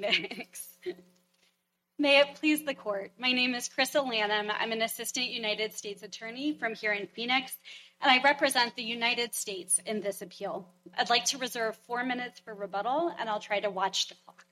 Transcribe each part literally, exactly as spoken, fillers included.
Phoenix. May it please the court. My name is Krista Lanham. I'm an assistant United States attorney from here in Phoenix, and I represent the United States in this appeal. I'd like to reserve four minutes for rebuttal, and I'll try to watch the clock.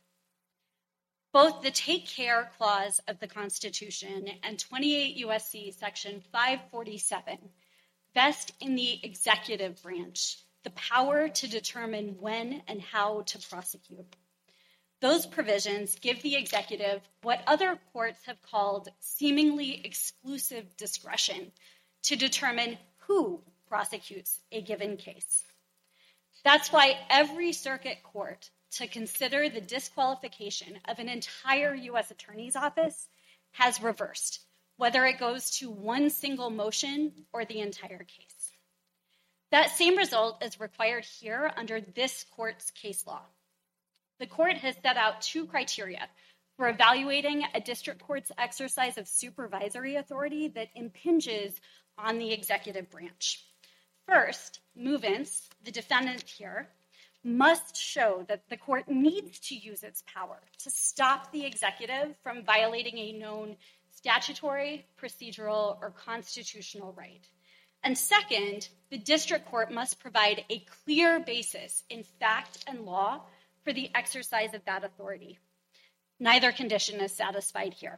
Both the Take Care Clause of the Constitution and twenty-eight U S C Section five forty-seven vest in the executive branch the power to determine when and how to prosecute. Those provisions give the executive what other courts have called seemingly exclusive discretion to determine who prosecutes a given case. That's why every circuit court to consider the disqualification of an entire U S attorney's office has reversed, whether it goes to one single motion or the entire case. That same result is required here under this court's case law. The court has set out two criteria for evaluating a district court's exercise of supervisory authority that impinges on the executive branch. First, movants, the defendant here, must show that the court needs to use its power to stop the executive from violating a known statutory, procedural, or constitutional right. And second, the district court must provide a clear basis in fact and law for the exercise of that authority. Neither condition is satisfied here.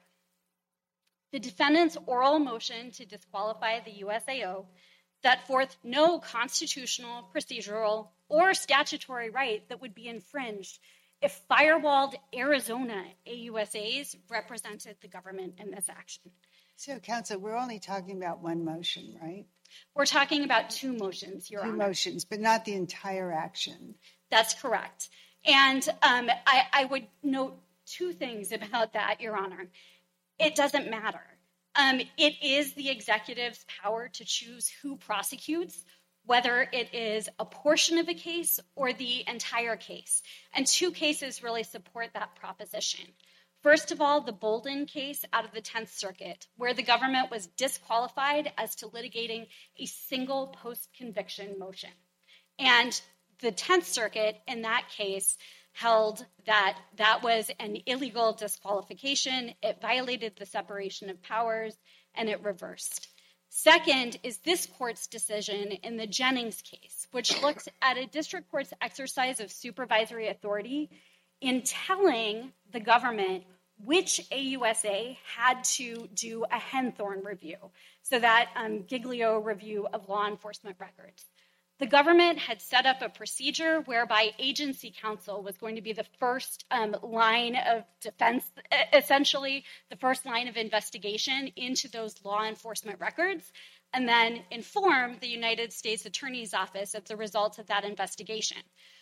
The defendant's oral motion to disqualify the U S A O set forth no constitutional, procedural, or statutory right that would be infringed if firewalled Arizona A U S As represented the government in this action. So, counsel, we're only talking about one motion, right? We're talking about two motions, Your Honor. Two motions, but not the entire action. That's correct. And um, I, I would note two things about that, Your Honor. It doesn't matter. Um, it is the executive's power to choose who prosecutes, whether it is a portion of a case or the entire case. And two cases really support that proposition. First of all, the Bolden case out of the tenth Circuit, where the government was disqualified as to litigating a single post-conviction motion. And the tenth Circuit in that case held that that was an illegal disqualification, it violated the separation of powers, and it reversed. Second is this court's decision in the Jennings case, which looks at a district court's exercise of supervisory authority in telling the government which A U S A had to do a Henthorne review, so that um, Giglio review of law enforcement records. The government had set up a procedure whereby agency counsel was going to be the first um, line of defense, essentially the first line of investigation into those law enforcement records, and then inform the United States Attorney's Office of the results of that investigation.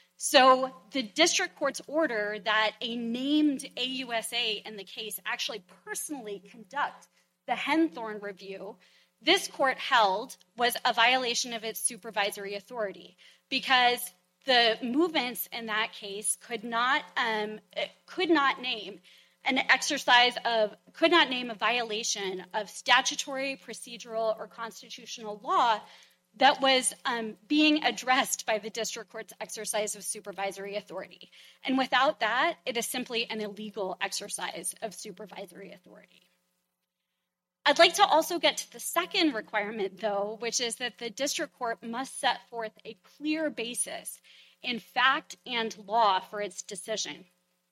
So the district court's order that a named A U S A in the case actually personally conduct the Henthorne review, this court held was a violation of its supervisory authority because the movements in that case could not um, could not name an exercise of, could not name a violation of statutory, procedural, or constitutional law that was um, being addressed by the district court's exercise of supervisory authority. And without that, it is simply an illegal exercise of supervisory authority. I'd like to also get to the second requirement, though, which is that the district court must set forth a clear basis in fact and law for its decision.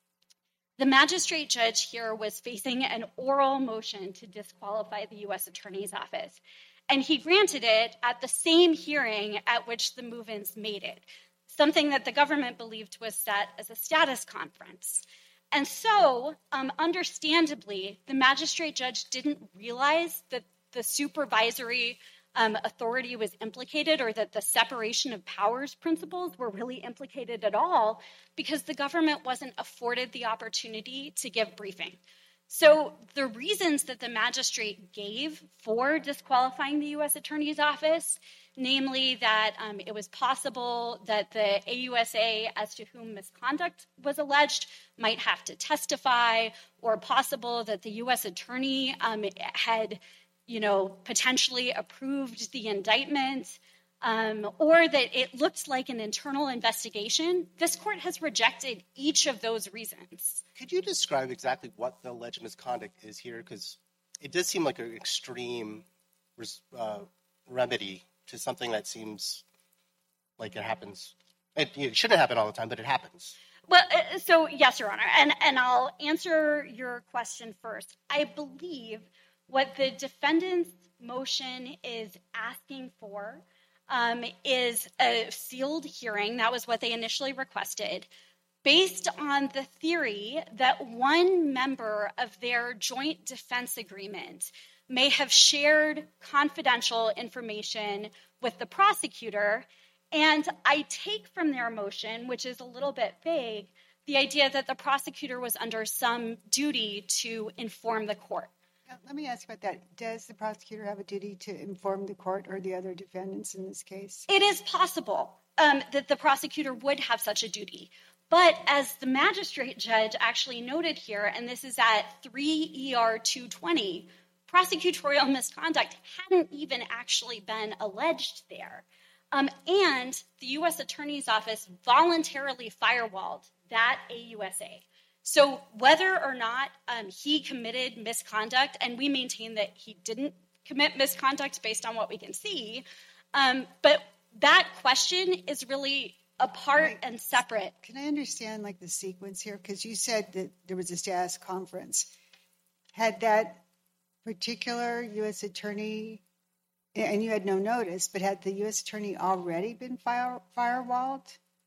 The magistrate judge here was facing an oral motion to disqualify the U S Attorney's Office, and he granted it at the same hearing at which the movements made it, something that the government believed was set as a status conference. And so, um, understandably, the magistrate judge didn't realize that the supervisory um, authority was implicated or that the separation of powers principles were really implicated at all because the government wasn't afforded the opportunity to give briefing. So the reasons that the magistrate gave for disqualifying the U S Attorney's Office, namely that um, it was possible that the A U S A as to whom misconduct was alleged might have to testify, or possible that the U S Attorney um, had, you know, potentially approved the indictment, um, or that it looked like an internal investigation, this court has rejected each of those reasons. Could you describe exactly what the alleged misconduct is here? Because it does seem like an extreme uh, remedy to something that seems like it happens. It, it shouldn't happen all the time, but it happens. Well, uh, so yes, Your Honor, and, and I'll answer your question first. I believe what the defendant's motion is asking for um, is a sealed hearing. That was what they initially requested, based on the theory that one member of their joint defense agreement may have shared confidential information with the prosecutor. And I take from their motion, which is a little bit vague, the idea that the prosecutor was under some duty to inform the court. Let me ask about that. Does the prosecutor have a duty to inform the court or the other defendants in this case? It is possible um, that the prosecutor would have such a duty. But as the magistrate judge actually noted here, and this is at three E R two twenty, prosecutorial misconduct hadn't even actually been alleged there. Um, and the U S Attorney's Office voluntarily firewalled that A U S A. So whether or not um, he committed misconduct, and we maintain that he didn't commit misconduct based on what we can see, um, but that question is really apart Right. and separate. Can I understand like the sequence here? Because you said that there was a status conference. Had that particular U S attorney, and you had no notice, but had the U S attorney already been fire, firewalled?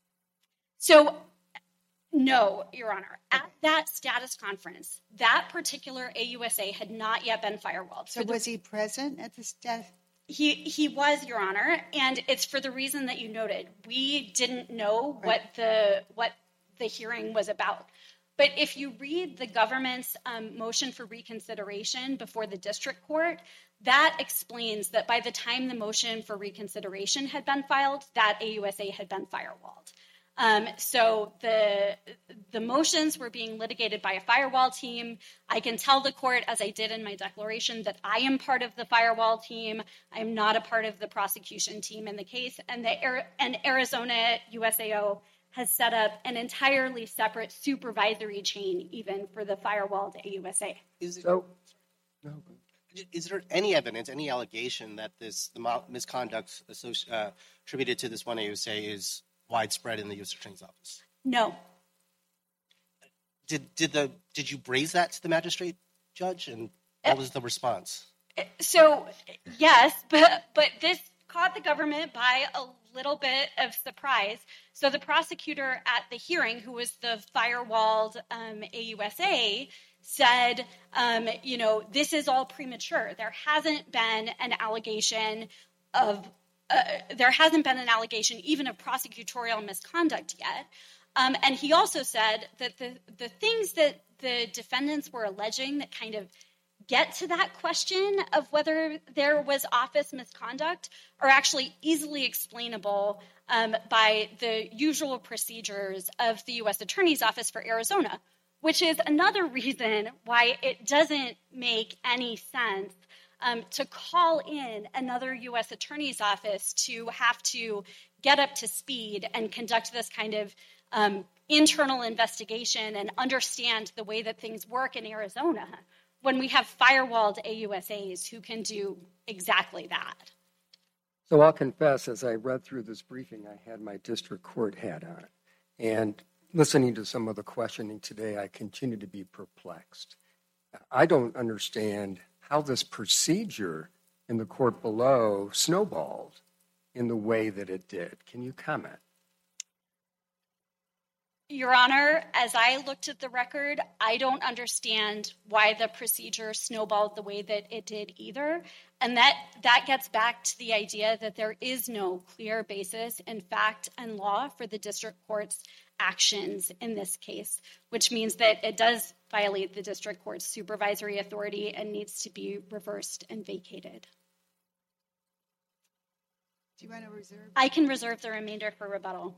So no, Your Honor. At that status conference, that particular A U S A had not yet been firewalled. So was he present at the status? He he was, Your Honor, and it's for the reason that you noted. We didn't know Right. what the what the hearing was about. But if you read the government's um, motion for reconsideration before the district court, that explains that by the time the motion for reconsideration had been filed, that A U S A had been firewalled. Um, so the the motions were being litigated by a firewall team. I can tell the court, as I did in my declaration, that I am part of the firewall team. I am not a part of the prosecution team in the case. And the and Arizona U S A O has set up an entirely separate supervisory chain, even for the firewalled A U S A. Is, it, So, no, is there any evidence, any allegation that this the misconduct associ- uh, attributed to this one A U S A is widespread in the U S Attorney's Office? No. Did did the did you raise that to the magistrate judge, and what was the response? So yes, but but this caught the government by a little bit of surprise. So the prosecutor at the hearing, who was the firewalled um, A U S A, said, um, you know, this is all premature. There hasn't been an allegation of uh, there hasn't been an allegation even of prosecutorial misconduct yet. Um, and he also said that the the things that the defendants were alleging that kind of get to that question of whether there was office misconduct are actually easily explainable um, by the usual procedures of the U S Attorney's Office for Arizona, which is another reason why it doesn't make any sense um, to call in another U S Attorney's Office to have to get up to speed and conduct this kind of um, internal investigation and understand the way that things work in Arizona, when we have firewalled A U S As who can do exactly that. so I'll confess, as I read through this briefing, I had my district court hat on. And listening to some of the questioning today, I continue to be perplexed. I don't understand how this procedure in the court below snowballed in the way that it did. Can you comment? Your Honor, as I looked at the record, I don't understand why the procedure snowballed the way that it did either. And that, that gets back to the idea that there is no clear basis in fact and law for the district court's actions in this case, which means that it does violate the district court's supervisory authority and needs to be reversed and vacated. Do you want to reserve? I can reserve the remainder for rebuttal.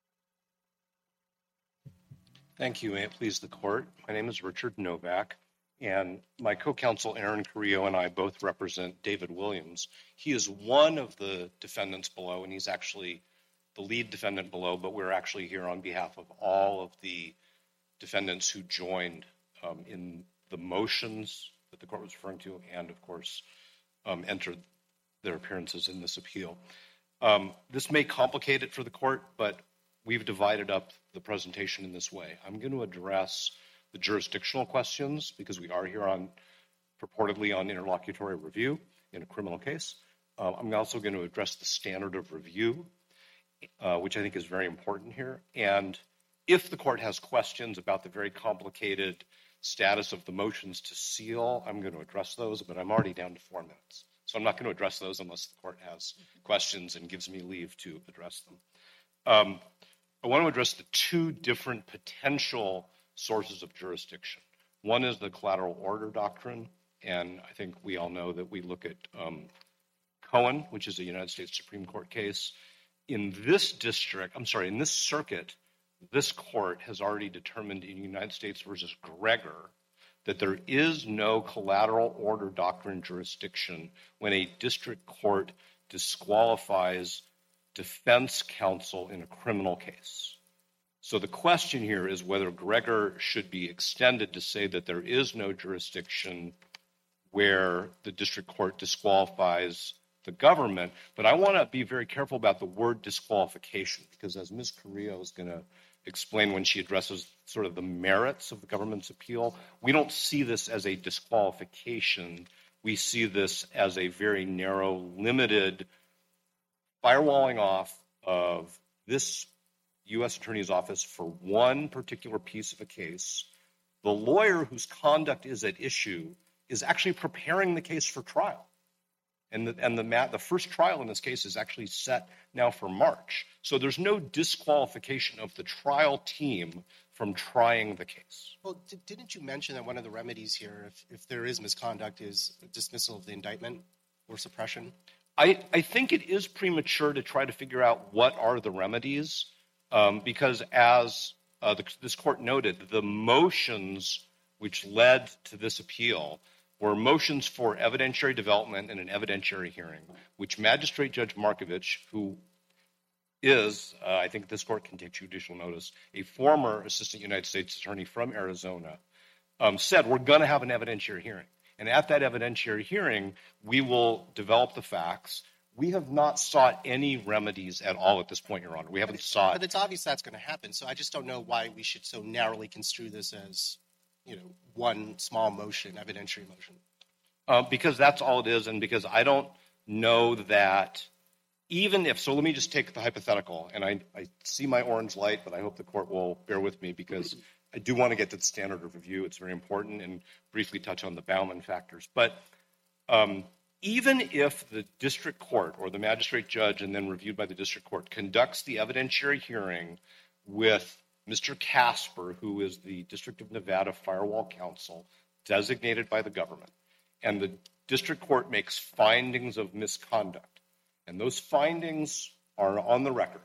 Thank you. May it please the court. My name is Richard Novak. And my co-counsel Aaron Carrillo and I both represent David Williams. He is one of the defendants below, and he's actually the lead defendant below, but we're actually here on behalf of all of the defendants who joined um, in the motions that the court was referring to, and of course um, entered their appearances in this appeal. Um, this may complicate it for the court, but we've divided up the presentation in this way. I'm going to address the jurisdictional questions because we are here on purportedly on interlocutory review in a criminal case. Uh, I'm also going to address the standard of review, uh, which I think is very important here. And if the court has questions about the very complicated status of the motions to seal, I'm going to address those, but I'm already down to four minutes. So I'm not going to address those unless the court has questions and gives me leave to address them. Um, I want to address the two different potential sources of jurisdiction. One is the collateral order doctrine, and I think we all know that we look at um, Cohen, which is a United States Supreme Court case. In this district, I'm sorry, in this circuit, this court has already determined in United States versus Gregor that there is no collateral order doctrine jurisdiction when a district court disqualifies defense counsel in a criminal case. So the question here is whether Gregor should be extended to say that there is no jurisdiction where the district court disqualifies the government. But I want to be very careful about the word disqualification, because as Miz Carrillo is going to explain when she addresses sort of the merits of the government's appeal, we don't see this as a disqualification. We see this as a very narrow, limited firewalling off of this U S Attorney's Office for one particular piece of a case. The lawyer whose conduct is at issue is actually preparing the case for trial. And the, and the, the first trial in this case is actually set now for March. So there's no disqualification of the trial team from trying the case. Well, d- didn't you mention that one of the remedies here, if, if there is misconduct, is dismissal of the indictment or suppression? I, I think it is premature to try to figure out what are the remedies, um, because as uh, the, this court noted, the motions which led to this appeal were motions for evidentiary development and an evidentiary hearing, which Magistrate Judge Markovich, who is, uh, I think this court can take judicial notice, a former Assistant United States Attorney from Arizona, um, said we're going to have an evidentiary hearing. And at that evidentiary hearing, we will develop the facts. We have not sought any remedies at all at this point, Your Honor. We haven't but sought. But it's obvious that's going to happen. So I just don't know why we should so narrowly construe this as, you know, one small motion, evidentiary motion. Uh, because that's all it is, and because I don't know that even if, so let me just take the hypothetical, and I, I see my orange light, but I hope the court will bear with me because I do want to get to the standard of review. It's very important, and briefly touch on the Bauman factors. But um, even if the district court or the magistrate judge and then reviewed by the district court conducts the evidentiary hearing with Mister Casper, who is the District of Nevada Firewall Counsel designated by the government, and the district court makes findings of misconduct, and those findings are on the record,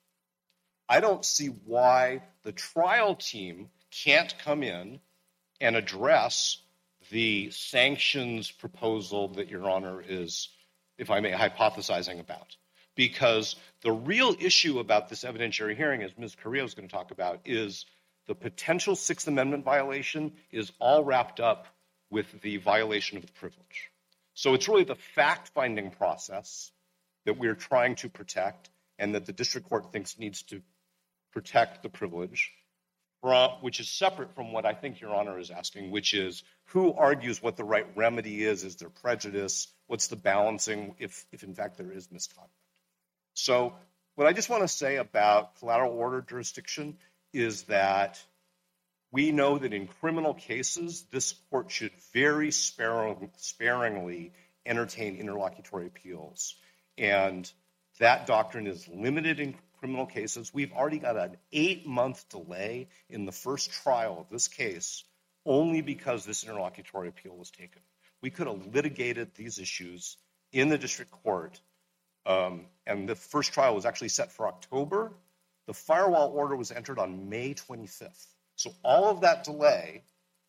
I don't see why the trial team can't come in and address the sanctions proposal that Your Honor is, if I may, hypothesizing about. Because the real issue about this evidentiary hearing, as Miz Carrillo is going to talk about, is the potential Sixth Amendment violation is all wrapped up with the violation of the privilege. So it's really the fact-finding process that we're trying to protect and that the district court thinks needs to protect the privilege, which is separate from what I think Your Honor is asking, which is who argues what the right remedy is? Is there prejudice? What's the balancing if, if in fact there is misconduct? So what I just want to say about collateral order jurisdiction is that we know that in criminal cases, this court should very sparing, sparingly entertain interlocutory appeals. And that doctrine is limited in criminal cases. We've already got an eight-month delay in the first trial of this case only because this interlocutory appeal was taken. We could have litigated these issues in the district court, um, and the first trial was actually set for October. The firewall order was entered on May twenty-fifth. So all of that delay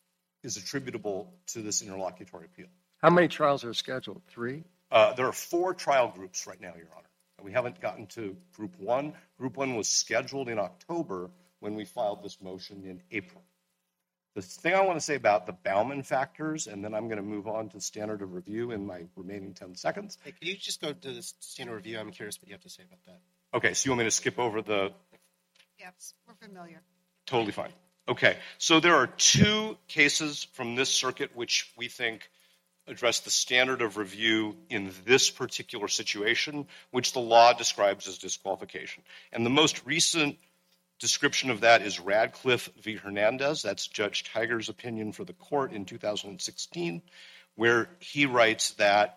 is attributable to this interlocutory appeal. How many trials are scheduled? Three? Uh, there are four trial groups right now, Your Honor. We haven't gotten to Group One. Group One was scheduled in October when we filed this motion in April. The thing I want to say about the Bauman factors, and then I'm going to move on to standard of review in my remaining ten seconds. Hey, could you just go to the standard review? I'm curious what you have to say about that. Okay, so you want me to skip over the... Yes, we're familiar. Totally fine. Okay, so there are two cases from this circuit which we think address the standard of review in this particular situation, which the law describes as disqualification. And the most recent description of that is Radcliffe v. Hernandez. That's Judge Tiger's opinion for the court in two thousand sixteen, where he writes that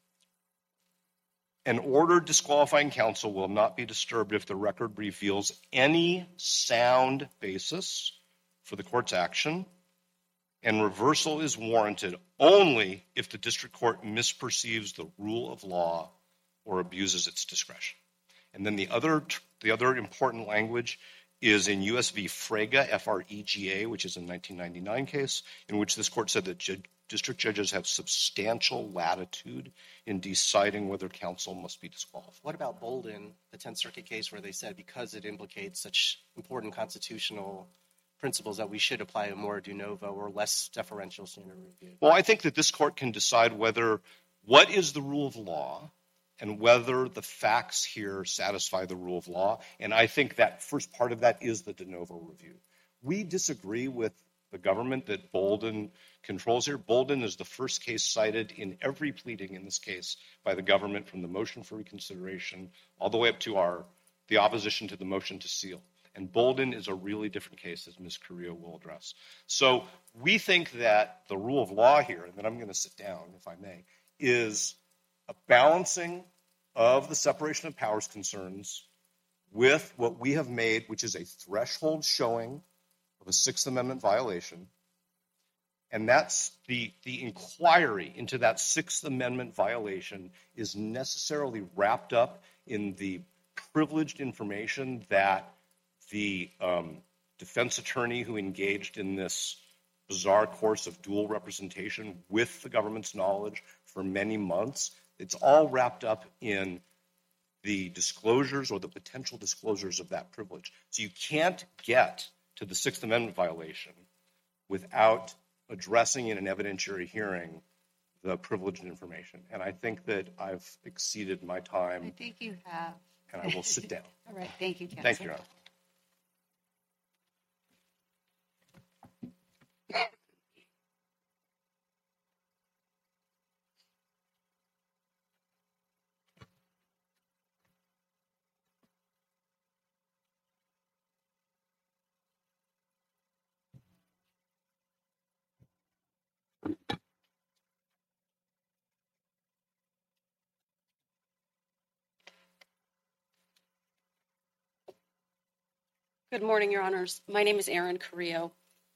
an order disqualifying counsel will not be disturbed if the record reveals any sound basis for the court's action, and reversal is warranted only if the district court misperceives the rule of law or abuses its discretion. And then the other the other important language is in U S v. Frega, F R E G A, which is a nineteen ninety-nine case, in which this court said that ju- district judges have substantial latitude in deciding whether counsel must be disqualified. What about Bolden, the Tenth Circuit case, where they said because it implicates such important constitutional principles that we should apply a more de novo or less deferential standard review? Well, I think that this court can decide whether what is the rule of law and whether the facts here satisfy the rule of law. And I think that first part of that is the de novo review. We disagree with the government that Bolden controls here. Bolden is the first case cited in every pleading in this case by the government, from the motion for reconsideration all the way up to our the opposition to the motion to seal. And Bolden is a really different case, as Miz Carrillo will address. So we think that the rule of law here, and then I'm going to sit down, if I may, is a balancing of the separation of powers concerns with what we have made, which is a threshold showing of a Sixth Amendment violation. And that's the, the inquiry into that Sixth Amendment violation is necessarily wrapped up in the privileged information that the um, defense attorney who engaged in this bizarre course of dual representation with the government's knowledge for many months, it's all wrapped up in the disclosures or the potential disclosures of that privilege. So you can't get to the Sixth Amendment violation without addressing in an evidentiary hearing the privileged information. And I think that I've exceeded my time. I think you have. And I will sit down. All right. Thank you, counsel. Thank you, Your Honor. Good morning, Your Honors. My name is Erin Carrillo.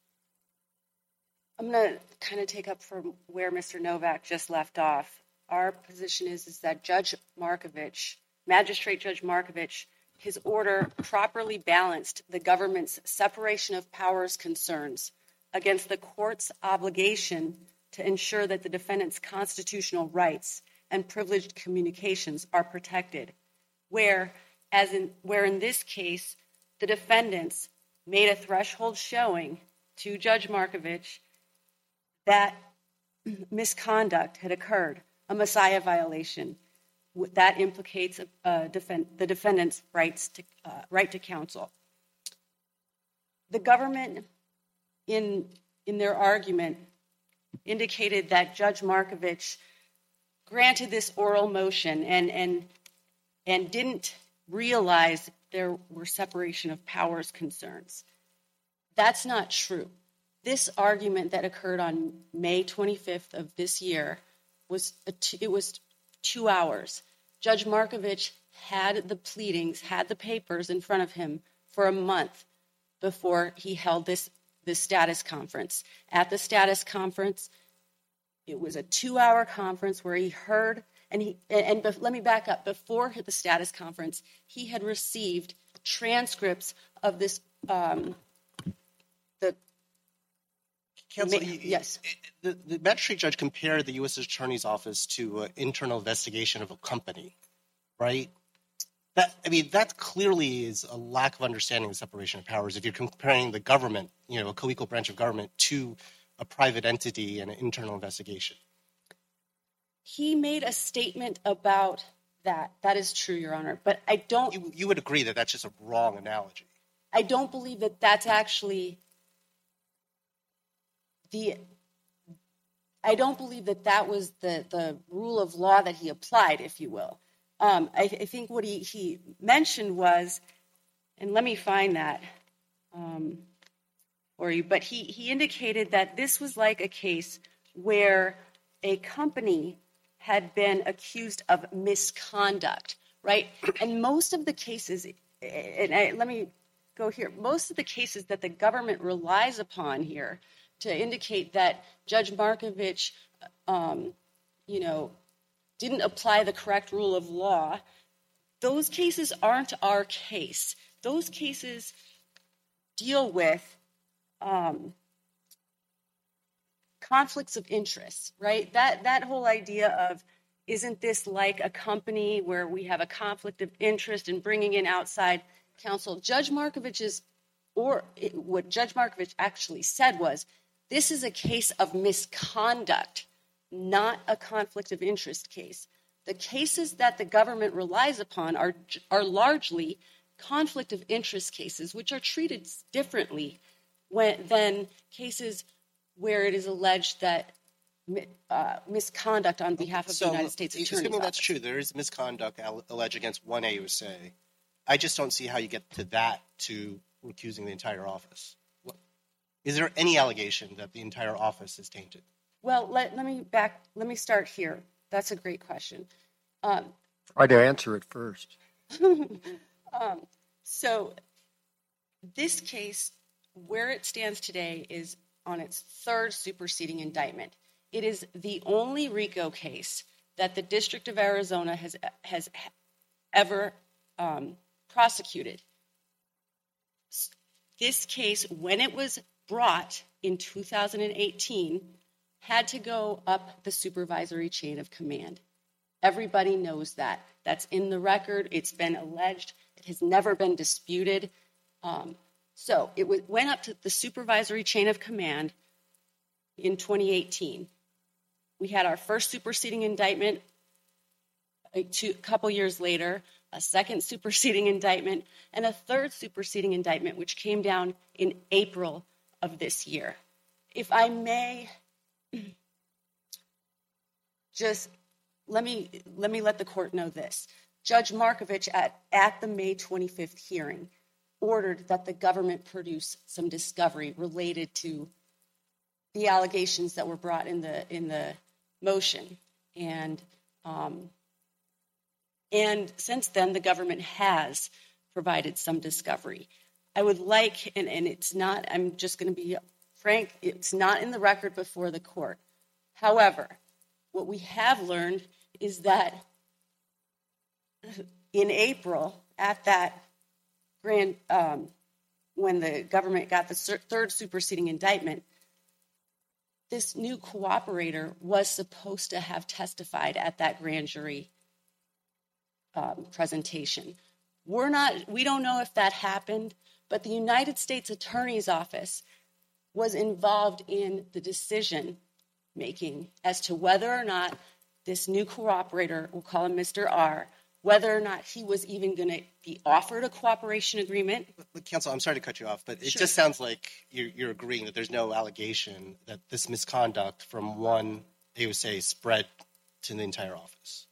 I'm going to kind of take up from where Mister Novak just left off. Our position is, is that Judge Markovich, Magistrate Judge Markovich, his order properly balanced the government's separation of powers concerns against the court's obligation to ensure that the defendant's constitutional rights and privileged communications are protected, where, as in, where in this case, the defendants made a threshold showing to Judge Markovich that misconduct had occurred, a Messiah violation that implicates uh, defend, the defendant's rights to, uh, right to counsel. The government, in, in their argument, indicated that Judge Markovich granted this oral motion and, and, and didn't realize there were separation of powers concerns. That's not true. This argument that occurred on May twenty-fifth of this year was a t- it was two hours. Judge Markovich had the pleadings, had the papers in front of him for a month before he held this, this status conference. At the status conference, it was a two-hour conference where he heard, and he and, and let me back up. Before the status conference, he had received transcripts of this um, the Counsel, Ma- you- yes. The, the magistrate judge compared the U S Attorney's Office to an internal investigation of a company, right? That I mean, that clearly is a lack of understanding of the separation of powers. If you're comparing the government, you know, a co-equal branch of government, to a private entity and an internal investigation. He made a statement about that. That is true, Your Honor. But I don't. You, you would agree that that's just a wrong analogy. I don't believe that that's actually the. I don't believe that that was the the rule of law that he applied, if you will. Um, I, I think what he, he mentioned was, and let me find that um, for you, but he, he indicated that this was like a case where a company had been accused of misconduct, right? And most of the cases, and I, let me go here, most of the cases that the government relies upon here to indicate that Judge Markovich, um, you know, didn't apply the correct rule of law, those cases aren't our case. Those cases deal with um, conflicts of interest, right? That that whole idea of, isn't this like a company where we have a conflict of interest in bringing in outside counsel? Judge Markovich's, or it, what Judge Markovich actually said was, this is a case of misconduct, not a conflict of interest case. The cases that the government relies upon are are largely conflict of interest cases, which are treated differently when, than cases where it is alleged that uh, misconduct on behalf of So, the United States Attorney's assuming that's Office. true, there is misconduct al- alleged against one A U S A. I just don't see how you get to that to recusing the entire office. What, is there any allegation that the entire office is tainted? Well, let, let me back. Let me start here. That's a great question. Um, Try to answer it first. um, so this case, where it stands today, is on its third superseding indictment. It is the only RICO case that the District of Arizona has has ever um, prosecuted. This case, when it was brought in two thousand eighteen, had to go up the supervisory chain of command. Everybody knows that. That's in the record. It's been alleged. It has never been disputed. Um, so it w- went up to the supervisory chain of command in twenty eighteen. We had our first superseding indictment a two, couple years later, a second superseding indictment, and a third superseding indictment, which came down in April of this year. If I may just let me let me let the court know this. Judge Markovich at, at the May twenty-fifth hearing ordered that the government produce some discovery related to the allegations that were brought in the in the motion. And um, and since then, the government has provided some discovery. I would like, and, and it's not, I'm just going to be frank, it's not in the record before the court. However, what we have learned is that in April, at that grand, um, when the government got the third superseding indictment, this new cooperator was supposed to have testified at that grand jury um, presentation. We're not, we don't know if that happened, but the United States Attorney's Office was involved in the decision making as to whether or not this new cooperator, we'll call him Mister R, whether or not he was even going to be offered a cooperation agreement. But, but counsel, I'm sorry to cut you off, but it Sure. just sounds like you're, you're agreeing that there's no allegation that this misconduct from one A U S A spread to the entire office.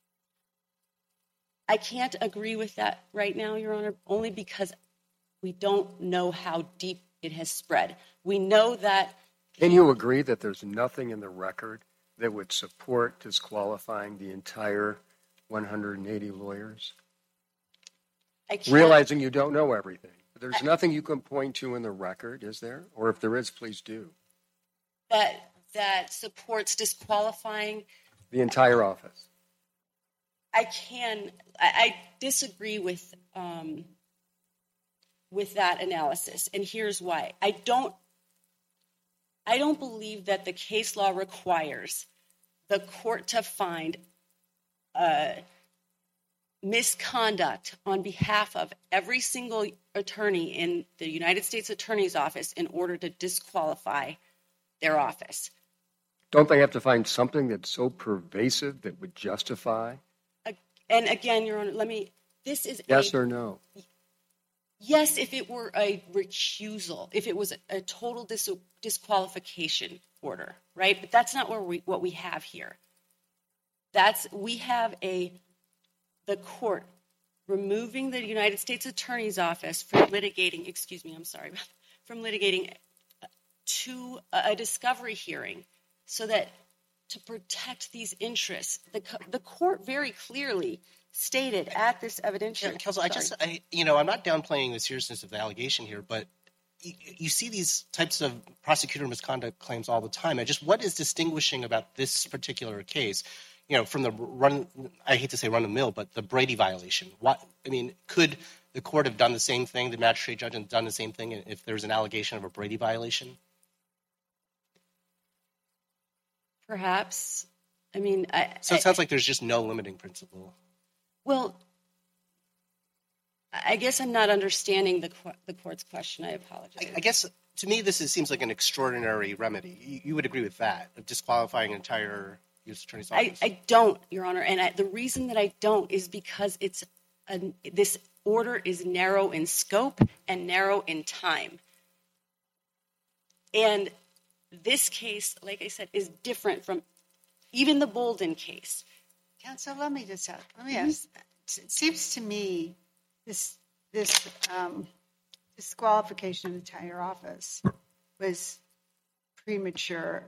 I can't agree with that right now, Your Honor, only because we don't know how deep it has spread. We know that. Can you agree that there's nothing in the record that would support disqualifying the entire one hundred eighty lawyers? I can't, Realizing you don't know everything. There's I- nothing you can point to in the record, is there? Or if there is, please do. that that supports disqualifying. The entire office. I can. I, I disagree with um, with that analysis, and here's why. I don't. I don't believe that the case law requires the court to find uh, misconduct on behalf of every single attorney in the United States Attorney's Office in order to disqualify their office. Don't they have to find something that's so pervasive that would justify? And again, Your Honor, let me, this is Yes a, or no? Yes, if it were a recusal, if it was a, a total dis- disqualification order, right? But that's not what we, what we have here. That's, we have a, the court removing the United States Attorney's Office from litigating, excuse me, I'm sorry, from litigating to a, a discovery hearing so that to protect these interests. The, the court very clearly stated at this evidentiary. Yeah, Counsel, I just, I, you know, I'm not downplaying the seriousness of the allegation here, but you, you see these types of prosecutor misconduct claims all the time. And just what is distinguishing about this particular case, you know, from the run, I hate to say run of the mill, but the Brady violation? What, I mean, could the court have done the same thing, the magistrate judge have done the same thing if there's an allegation of a Brady violation? Perhaps. I mean, I, so it sounds like there's just no limiting principle. Well, I guess I'm not understanding the the court's question. I apologize. I, I guess to me this is, seems like an extraordinary remedy. You, you would agree with that, of disqualifying an entire U S Attorney's Office? I, I don't, Your Honor, and I, the reason that I don't is because it's a, this order is narrow in scope and narrow in time, and this case, like I said, is different from even the Bolden case. Counsel, let me just ask. Let me ask. It seems to me this this um, disqualification of the entire office was premature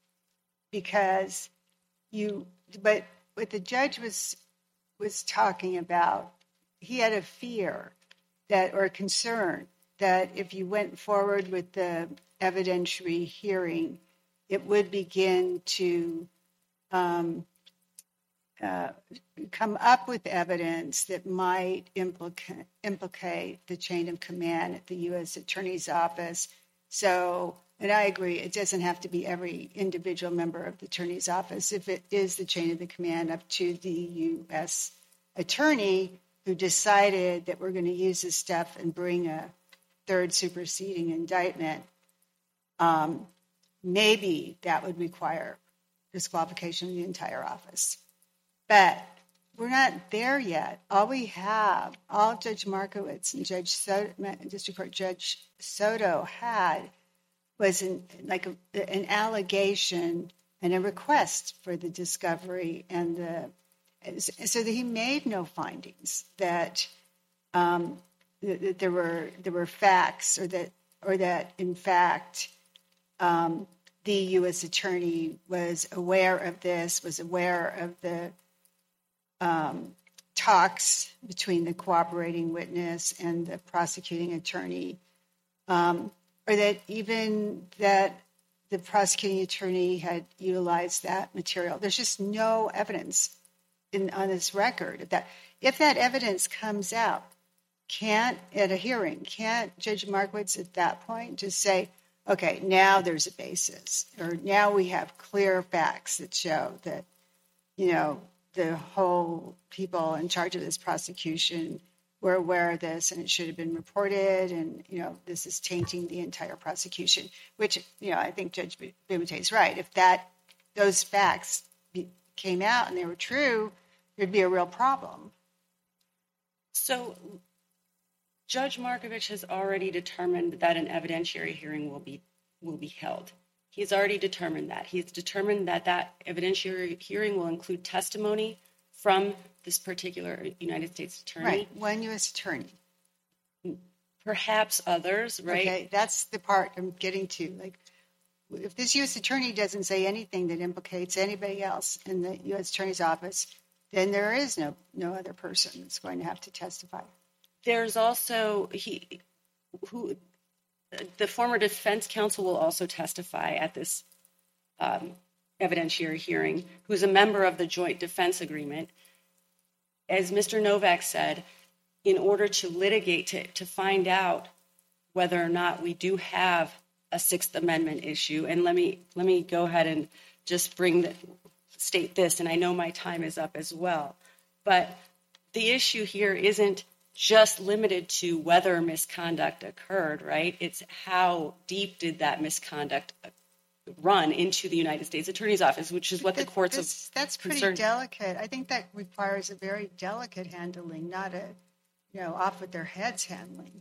because you. But what the judge was was talking about, he had a fear that or a concern that if you went forward with the evidentiary hearing, it would begin to um, uh, come up with evidence that might implica- implicate the chain of command at the U S Attorney's Office. So, and I agree, it doesn't have to be every individual member of the Attorney's Office. If it is the chain of the command up to the U S Attorney who decided that we're going to use this stuff and bring a third superseding indictment, um, maybe that would require disqualification of the entire office. But we're not there yet. All we have, all Judge Markowitz and Judge Soto, District Court Judge Soto had was an, like a, an allegation and a request for the discovery, and the so that he made no findings that, um, that, that there were there were facts or that or that in fact um, the U S Attorney was aware of this, was aware of the um, talks between the cooperating witness and the prosecuting attorney, um, or that even that the prosecuting attorney had utilized that material. There's just no evidence in, on this record of that. If that evidence comes out, can't, at a hearing, can't Judge Markowitz at that point just say, okay, now there's a basis, or now we have clear facts that show that, you know, the whole people in charge of this prosecution were aware of this and it should have been reported, and, you know, this is tainting the entire prosecution, which, you know, I think Judge Bumate is right. If that, those facts be, came out and they were true, there'd be a real problem. So Judge Markovich has already determined that an evidentiary hearing will be will be held. He's already determined that. He's determined that that evidentiary hearing will include testimony from this particular United States attorney. Right, one U S attorney. Perhaps others, right? Okay, that's the part I'm getting to. Like, if this U S attorney doesn't say anything that implicates anybody else in the U S Attorney's Office, then there is no no other person that's going to have to testify. There's also he who the former defense counsel will also testify at this um, evidentiary hearing, who's a member of the Joint Defense Agreement. As Mister Novak said, in order to litigate, to, to find out whether or not we do have a Sixth Amendment issue. And let me let me go ahead and just bring the, state this, and I know my time is up as well. But the issue here isn't just limited to whether misconduct occurred, right? It's how deep did that misconduct run into the United States Attorney's Office, which is what the That- courts that's, have that's pretty concerned. delicate. I think that requires a very delicate handling, not a, you know, off with their heads handling.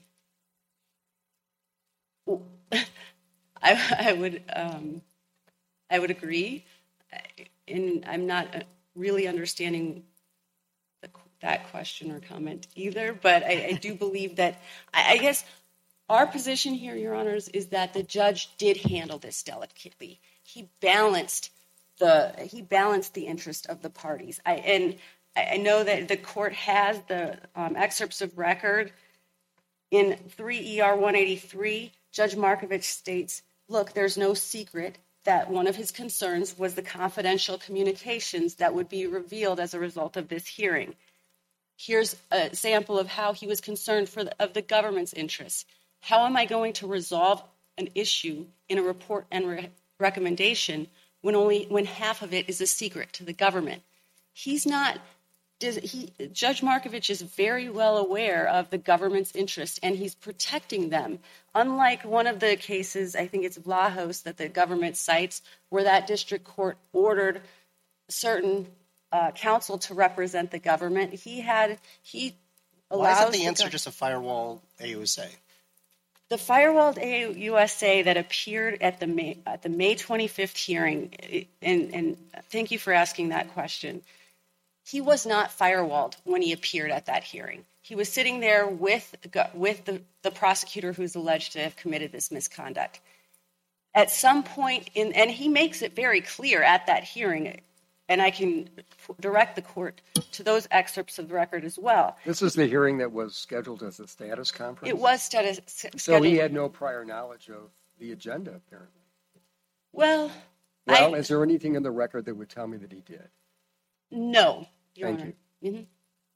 I, I would um, I would agree, and I'm not really understanding the, that question or comment either. But I, I do believe that I, I guess our position here, Your Honors, is that the judge did handle this delicately. He balanced the he balanced the interest of the parties. I, and I know that the court has the um, excerpts of record in three E R one eighty-three. Judge Markovich states, look, there's no secret that one of his concerns was the confidential communications that would be revealed as a result of this hearing. Here's a sample of how he was concerned for the, of the government's interests. How am I going to resolve an issue in a report and re- recommendation when only when half of it is a secret to the government? He's not. Does he, Judge Markovich is very well aware of the government's interest, and he's protecting them. Unlike one of the cases, I think it's Vlahos, that the government cites, where that district court ordered certain uh, counsel to represent the government. He had he allows. Why isn't the the answer gov- just a firewall A U S A? The firewalled A U S A that appeared at the May, at the May twenty-fifth hearing, and, and thank you for asking that question. He was not firewalled when he appeared at that hearing. He was sitting there with, with the, the prosecutor who's alleged to have committed this misconduct. At some point, in, and he makes it very clear at that hearing, and I can direct the court to those excerpts of the record as well. This is the hearing that was scheduled as a status conference? It was status, scheduled. So he had no prior knowledge of the agenda, apparently. Well, Well, I, is there anything in the record that would tell me that he did? no, Your Thank Honor. you. Mhm.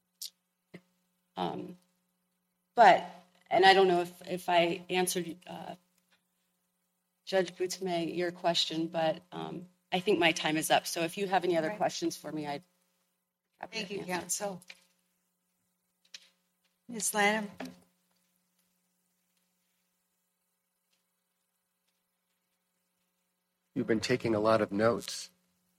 Um, but, and I don't know if, if I answered uh, Judge Boutmé your question, but um, I think my time is up. So if you have any other Right. questions for me, I'd happy Thank to you, answer. counsel. Miz Lanham? You've been taking a lot of notes.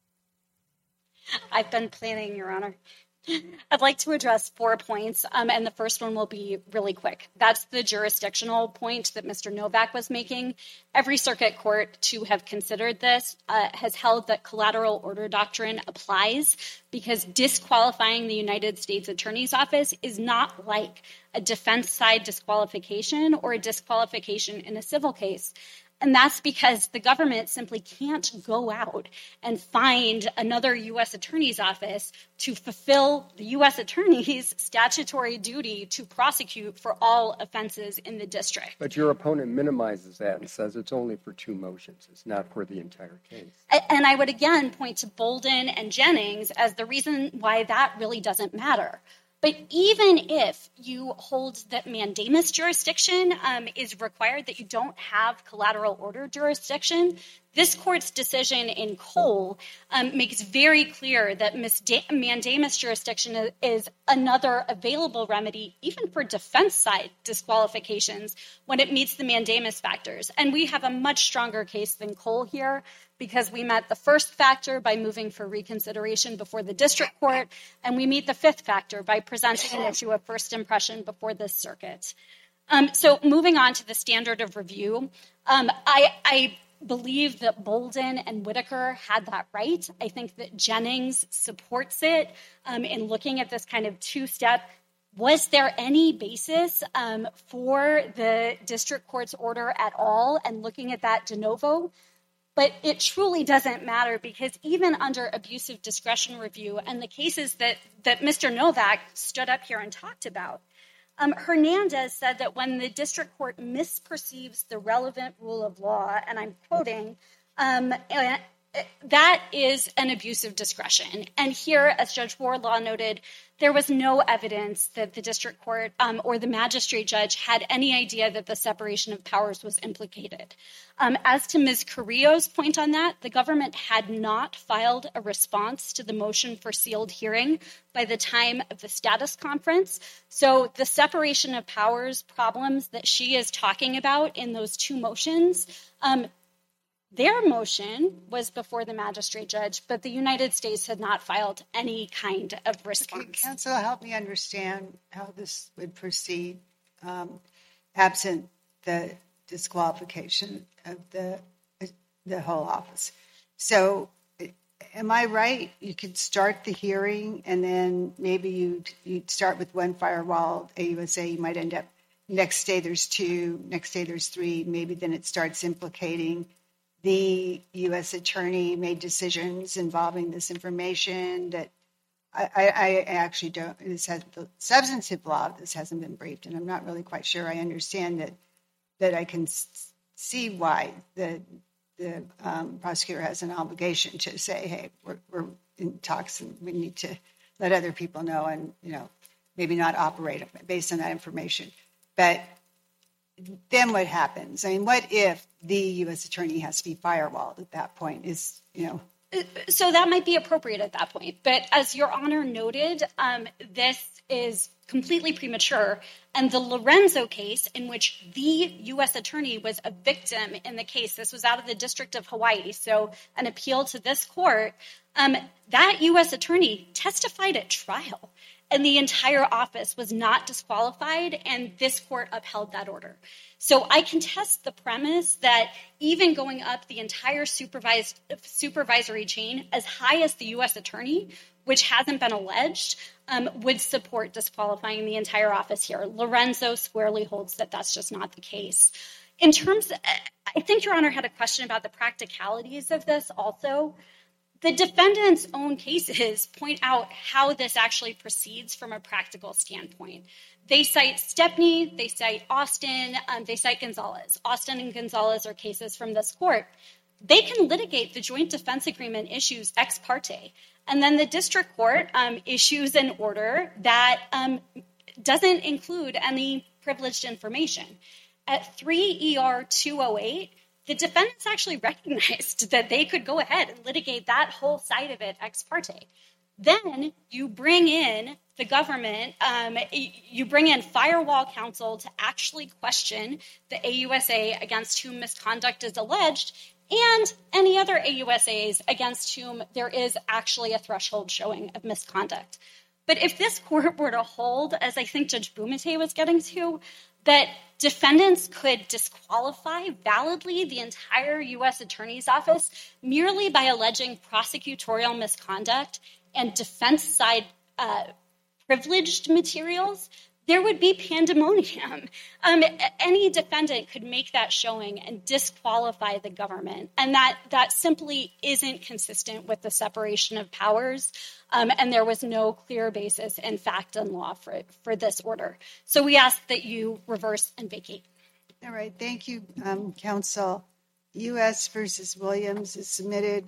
I've been planning, Your Honor. I'd like to address four points, um, and the first one will be really quick. That's the jurisdictional point that Mister Novak was making. Every circuit court to have considered this uh, has held that collateral order doctrine applies because disqualifying the United States Attorney's Office is not like a defense side disqualification or a disqualification in a civil case. And that's because the government simply can't go out and find another U S attorney's office to fulfill the U S attorney's statutory duty to prosecute for all offenses in the district. But your opponent minimizes that and says it's only for two motions. It's not for the entire case. And I would again point to Bolden and Jennings as the reason why that really doesn't matter. But even if you hold that mandamus jurisdiction um, is required, that you don't have collateral order jurisdiction, this court's decision in Cole um, makes very clear that mandamus jurisdiction is another available remedy, even for defense side disqualifications, when it meets the mandamus factors. And we have a much stronger case than Cole here, because we met the first factor by moving for reconsideration before the district court, and we meet the fifth factor by presenting an issue of first impression before this circuit. Um, so moving on to the standard of review, um, I, I believe that Bolden and Whitaker had that right. I think that Jennings supports it um, in looking at this kind of two-step. Was there any basis um, for the district court's order at all, and looking at that de novo? But it truly doesn't matter, because even under abusive discretion review and the cases that, that Mister Novak stood up here and talked about, um, Hernandez said that when the district court misperceives the relevant rule of law, and I'm quoting, um, that is an abuse of discretion. And here, as Judge Wardlaw noted, there was no evidence that the district court um, or the magistrate judge had any idea that the separation of powers was implicated. Um, as to Miz Carrillo's point on that, the government had not filed a response to the motion for sealed hearing by the time of the status conference. So the separation of powers problems that she is talking about in those two motions, um, their motion was before the magistrate judge, but the United States had not filed any kind of response. Okay, counsel, help me understand how this would proceed um, absent the disqualification of the the whole office. So am I right? You could start the hearing and then maybe you'd, you'd start with one firewall, A U S A, you might end up, next day there's two, next day there's three, maybe then it starts implicating the U S attorney made decisions involving this information that I, I, I actually don't, this has the substantive law, this hasn't been briefed, and I'm not really quite sure I understand that, that I can s- see why the the um, prosecutor has an obligation to say, hey, we're, we're in talks and we need to let other people know and, you know, maybe not operate based on that information. But then what happens? I mean, what if the U S attorney has to be firewalled at that point? Is, you know. So that might be appropriate at that point. But as Your Honor noted, um, this is completely premature. And the Lorenzo case, in which the U S attorney was a victim in the case, this was out of the District of Hawaii, so an appeal to this court, um, that U S attorney testified at trial. And the entire office was not disqualified, and this court upheld that order. So I contest the premise that even going up the entire supervised supervisory chain as high as the U S attorney, which hasn't been alleged, um, would support disqualifying the entire office here. Lorenzo squarely holds that that's just not the case. In terms, I think Your Honor had a question about the practicalities of this also. The defendant's own cases point out how this actually proceeds from a practical standpoint. They cite Stepney, they cite Austin, um, they cite Gonzalez. Austin and Gonzalez are cases from this court. They can litigate the joint defense agreement issues ex parte, and then the district court um, issues an order that um, doesn't include any privileged information. At three E R two oh eight, the defendants actually recognized that they could go ahead and litigate that whole side of it ex parte. Then you bring in the government, um, you bring in firewall counsel to actually question the A U S A against whom misconduct is alleged, and any other A U S As against whom there is actually a threshold showing of misconduct. But if this court were to hold, as I think Judge Bumate was getting to, that defendants could disqualify validly the entire U S attorney's office merely by alleging prosecutorial misconduct and defense side uh, privileged materials, there would be pandemonium. Um, any defendant could make that showing and disqualify the government, and that, that simply isn't consistent with the separation of powers, um, and there was no clear basis in fact and law for, for this order. So we ask that you reverse and vacate. All right, thank you, um, counsel. U S versus Williams is submitted.